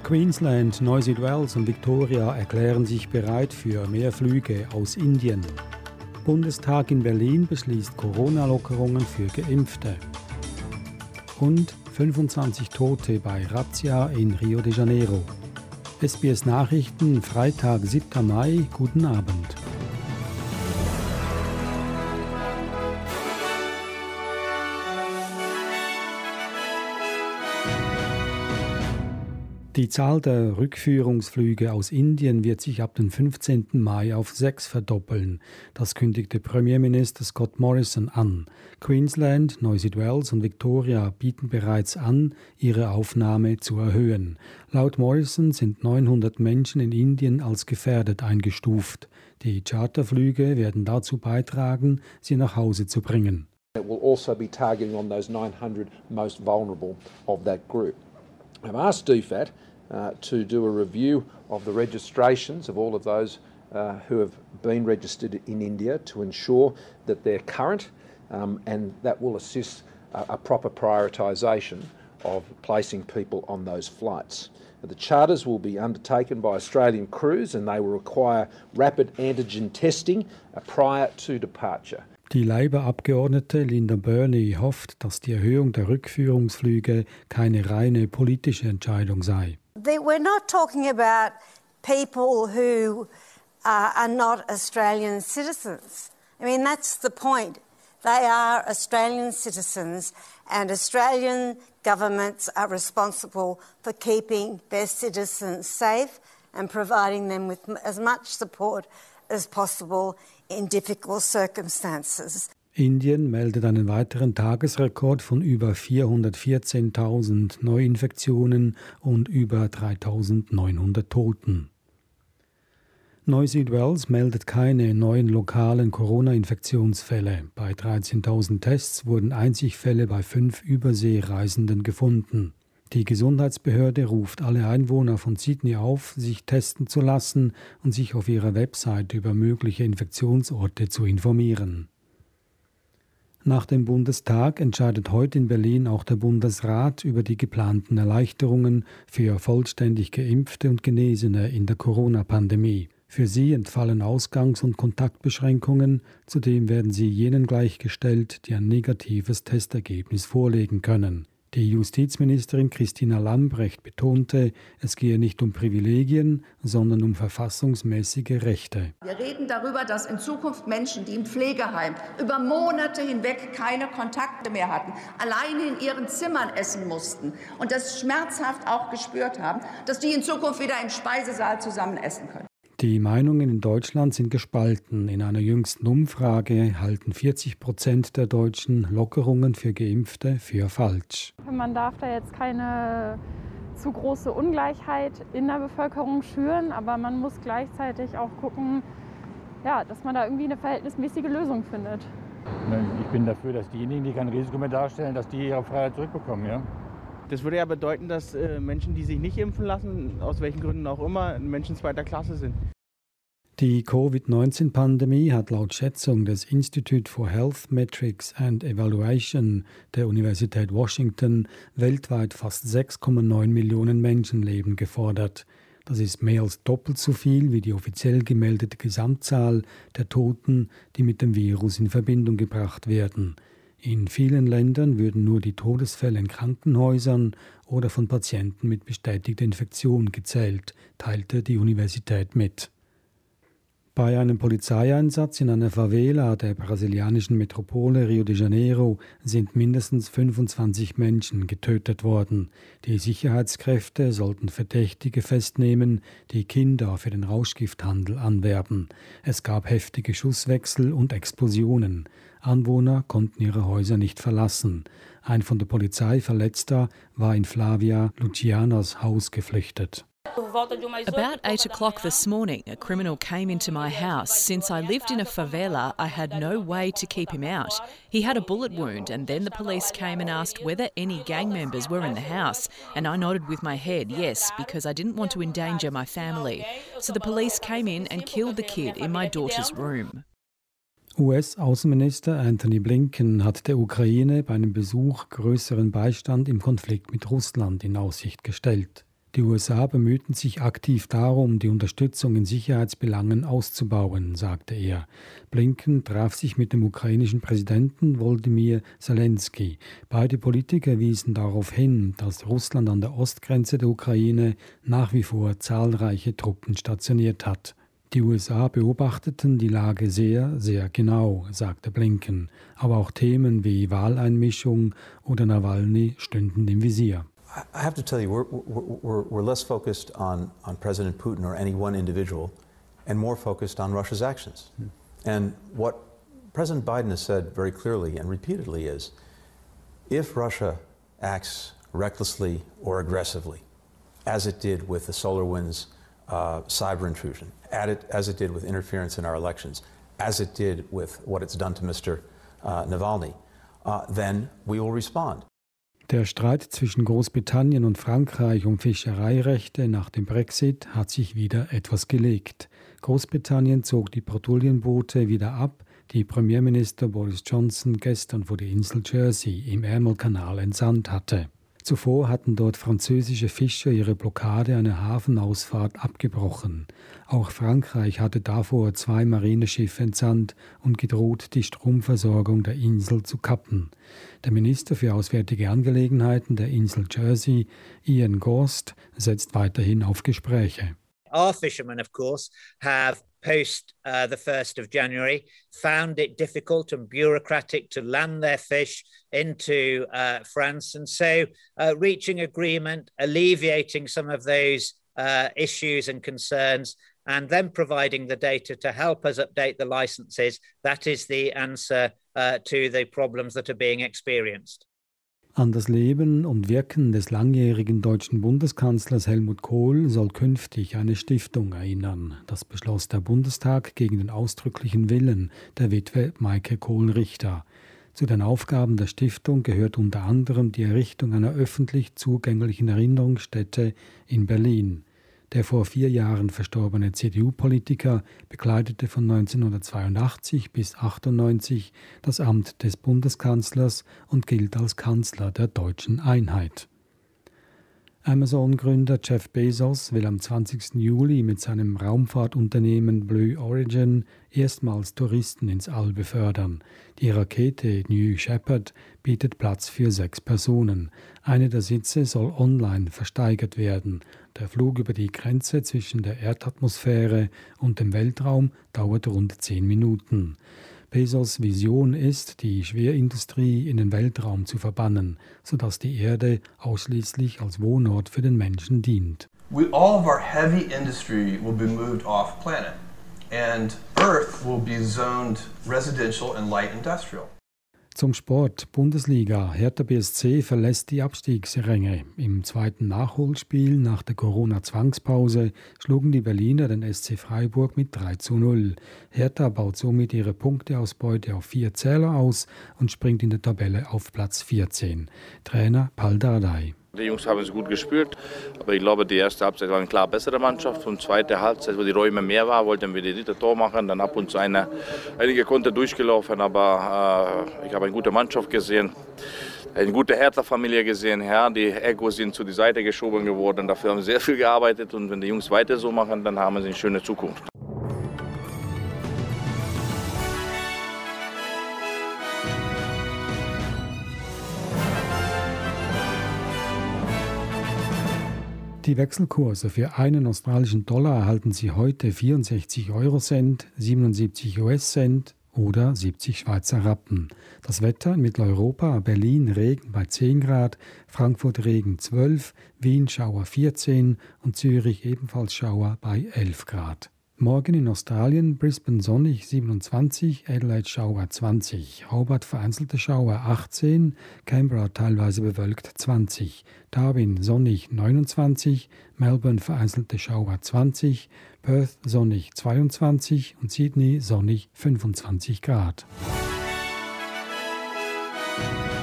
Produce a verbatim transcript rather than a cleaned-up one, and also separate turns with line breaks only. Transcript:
Queensland, Neuseeland und Victoria erklären sich bereit für mehr Flüge aus Indien. Bundestag in Berlin beschließt Corona-Lockerungen für Geimpfte. Und fünfundzwanzig Tote bei Razzia in Rio de Janeiro. S B S Nachrichten, Freitag, siebter Mai. Guten Abend. Die Zahl der Rückführungsflüge aus Indien wird sich ab dem fünfzehnten Mai auf sechs verdoppeln. Das kündigte Premierminister Scott Morrison an. Queensland, Neuseeland und Victoria bieten bereits an, ihre Aufnahme zu erhöhen. Laut Morrison sind neunhundert Menschen in Indien als gefährdet eingestuft. Die Charterflüge werden dazu beitragen, sie nach Hause zu bringen.
It will also be targeting on those nine hundred most vulnerable of that group. I've asked D F A T uh, to do a review of the registrations of all of those uh, who have been registered in India to ensure that they're current um, and that will assist a, a proper prioritisation of placing people on those flights. The charters will be undertaken by Australian crews and they will require rapid antigen testing uh, prior to departure.
Die Labour-Abgeordnete Linda Burney hofft, dass die Erhöhung der Rückführungsflüge keine reine politische Entscheidung sei.
We're not talking about people who uh, are not Australian citizens. I mean, that's the point. They are Australian citizens and Australian governments are responsible for keeping their citizens safe and providing them with as much support as possible in difficult circumstances.
Indien meldet einen weiteren Tagesrekord von über vierhundertvierzehntausend Neuinfektionen und über dreitausendneunhundert Toten. Neuseeland meldet keine neuen lokalen Corona-Infektionsfälle. Bei dreizehntausend Tests wurden einzig Fälle bei fünf Überseereisenden gefunden. Die Gesundheitsbehörde ruft alle Einwohner von Sydney auf, sich testen zu lassen und sich auf ihrer Website über mögliche Infektionsorte zu informieren. Nach dem Bundestag entscheidet heute in Berlin auch der Bundesrat über die geplanten Erleichterungen für vollständig Geimpfte und Genesene in der Corona-Pandemie. Für sie entfallen Ausgangs- und Kontaktbeschränkungen, zudem werden sie jenen gleichgestellt, die ein negatives Testergebnis vorlegen können. Die Justizministerin Christina Lambrecht betonte, es gehe nicht um Privilegien, sondern um verfassungsmäßige Rechte.
Wir reden darüber, dass in Zukunft Menschen, die im Pflegeheim über Monate hinweg keine Kontakte mehr hatten, alleine in ihren Zimmern essen mussten und das schmerzhaft auch gespürt haben, dass die in Zukunft wieder im Speisesaal zusammen essen können.
Die Meinungen in Deutschland sind gespalten. In einer jüngsten Umfrage halten vierzig Prozent der Deutschen Lockerungen für Geimpfte für falsch.
Man darf da jetzt keine zu große Ungleichheit in der Bevölkerung schüren, aber man muss gleichzeitig auch gucken, ja, dass man da irgendwie eine verhältnismäßige Lösung findet.
Ich bin dafür, dass diejenigen, die kein Risiko mehr darstellen, dass die ihre Freiheit zurückbekommen, ja?
Das würde ja bedeuten, dass äh, Menschen, die sich nicht impfen lassen, aus welchen Gründen auch immer, Menschen zweiter Klasse sind.
Die Covid neunzehn Pandemie hat laut Schätzung des Institute for Health Metrics and Evaluation der Universität Washington weltweit fast sechs Komma neun Millionen Menschenleben gefordert. Das ist mehr als doppelt so viel wie die offiziell gemeldete Gesamtzahl der Toten, die mit dem Virus in Verbindung gebracht werden. In vielen Ländern würden nur die Todesfälle in Krankenhäusern oder von Patienten mit bestätigter Infektion gezählt, teilte die Universität mit. Bei einem Polizeieinsatz in einer Favela der brasilianischen Metropole Rio de Janeiro sind mindestens fünfundzwanzig Menschen getötet worden. Die Sicherheitskräfte sollten Verdächtige festnehmen, die Kinder für den Rauschgifthandel anwerben. Es gab heftige Schusswechsel und Explosionen. Anwohner konnten ihre Häuser nicht verlassen. Ein von der Polizei Verletzter war in Flavia Lucianas Haus geflüchtet.
About eight o'clock this morning, a criminal came into my house. Since I lived in a favela, I had no way to keep him out. He had a bullet wound, and then the police came and asked whether any gang members were in the house. And I nodded with my head, yes, because I didn't want to endanger my family. So the police came in and killed the kid in my daughter's room.
U S-Außenminister Anthony Blinken hat der Ukraine bei einem Besuch größeren Beistand im Konflikt mit Russland in Aussicht gestellt. Die U S A bemühten sich aktiv darum, die Unterstützung in Sicherheitsbelangen auszubauen, sagte er. Blinken traf sich mit dem ukrainischen Präsidenten Volodymyr Zelensky. Beide Politiker wiesen darauf hin, dass Russland an der Ostgrenze der Ukraine nach wie vor zahlreiche Truppen stationiert hat. Die U S A beobachteten die Lage sehr, sehr genau, sagte Blinken. Aber auch Themen wie Wahleinmischung oder Nawalny stünden im Visier.
I have to tell you, we're, we're, we're less focused on, on President Putin or any one individual and more focused on Russia's actions. Hmm. And what President Biden has said very clearly and repeatedly is, if Russia acts recklessly or aggressively, as it did with the SolarWinds uh, cyber intrusion, it, as it did with interference in our elections, as it did with what it's done to Mister Uh, Navalny, uh, then we will respond.
Der Streit zwischen Großbritannien und Frankreich um Fischereirechte nach dem Brexit hat sich wieder etwas gelegt. Großbritannien zog die Patrouillenboote wieder ab, die Premierminister Boris Johnson gestern vor die Insel Jersey im Ärmelkanal entsandt hatte. Zuvor hatten dort französische Fischer ihre Blockade einer Hafenausfahrt abgebrochen. Auch Frankreich hatte davor zwei Marineschiffe entsandt und gedroht, die Stromversorgung der Insel zu kappen. Der Minister für Auswärtige Angelegenheiten der Insel Jersey, Ian Gorst, setzt weiterhin auf Gespräche.
Our fishermen, of course, have post uh, the first of January found it difficult and bureaucratic to land their fish into uh, France, and so uh, reaching agreement, alleviating some of those uh, issues and concerns, and then providing the data to help us update the licenses, that is the answer uh, to the problems that are being experienced.
An das Leben und Wirken des langjährigen deutschen Bundeskanzlers Helmut Kohl soll künftig eine Stiftung erinnern. Das beschloss der Bundestag gegen den ausdrücklichen Willen der Witwe Maike Kohl-Richter. Zu den Aufgaben der Stiftung gehört unter anderem die Errichtung einer öffentlich zugänglichen Erinnerungsstätte in Berlin. Der vor vier Jahren verstorbene C D U-Politiker bekleidete von neunzehnhundertzweiundachtzig bis achtundneunzig das Amt des Bundeskanzlers und gilt als Kanzler der deutschen Einheit. Amazon-Gründer Jeff Bezos will am zwanzigsten Juli mit seinem Raumfahrtunternehmen Blue Origin erstmals Touristen ins All befördern. Die Rakete New Shepard bietet Platz für sechs Personen. Eine der Sitze soll online versteigert werden. Der Flug über die Grenze zwischen der Erdatmosphäre und dem Weltraum dauert rund zehn Minuten. Bezos' Vision ist, die Schwerindustrie in den Weltraum zu verbannen, sodass die Erde ausschließlich als Wohnort für den Menschen dient.
We, all of our heavy industry will be moved off planet, and Earth will be zoned residential and light industrial.
Zum Sport. Bundesliga. Hertha B S C verlässt die Abstiegsränge. Im zweiten Nachholspiel nach der Corona-Zwangspause schlugen die Berliner den S C Freiburg mit drei zu null. Hertha baut somit ihre Punkteausbeute auf vier Zähler aus und springt in der Tabelle auf Platz vierzehn. Trainer Pal Dardai.
Die Jungs haben es gut gespielt, aber ich glaube, die erste Halbzeit war eine klar bessere Mannschaft. Und zweite Halbzeit, wo die Räume mehr waren, wollten wir die dritte Tor machen. Dann ab und zu eine, einige Konter durchgelaufen, aber äh, ich habe eine gute Mannschaft gesehen, eine gute Hertha-Familie gesehen. Ja, die Egos sind zu die Seite geschoben geworden, dafür haben wir sehr viel gearbeitet. Und wenn die Jungs weiter so machen, dann haben sie eine schöne Zukunft.
Die Wechselkurse für einen australischen Dollar erhalten Sie heute vierundsechzig Eurocent, siebenundsiebzig U S-Cent oder siebzig Schweizer Rappen. Das Wetter in Mitteleuropa: Berlin Regen bei zehn Grad, Frankfurt Regen zwölf, Wien Schauer vierzehn und Zürich ebenfalls Schauer bei elf Grad. Morgen in Australien: Brisbane sonnig siebenundzwanzig, Adelaide Schauer zwanzig, Hobart vereinzelte Schauer achtzehn, Canberra teilweise bewölkt zwanzig, Darwin sonnig neunundzwanzig, Melbourne vereinzelte Schauer zwanzig, Perth sonnig zweiundzwanzig und Sydney sonnig fünfundzwanzig Grad.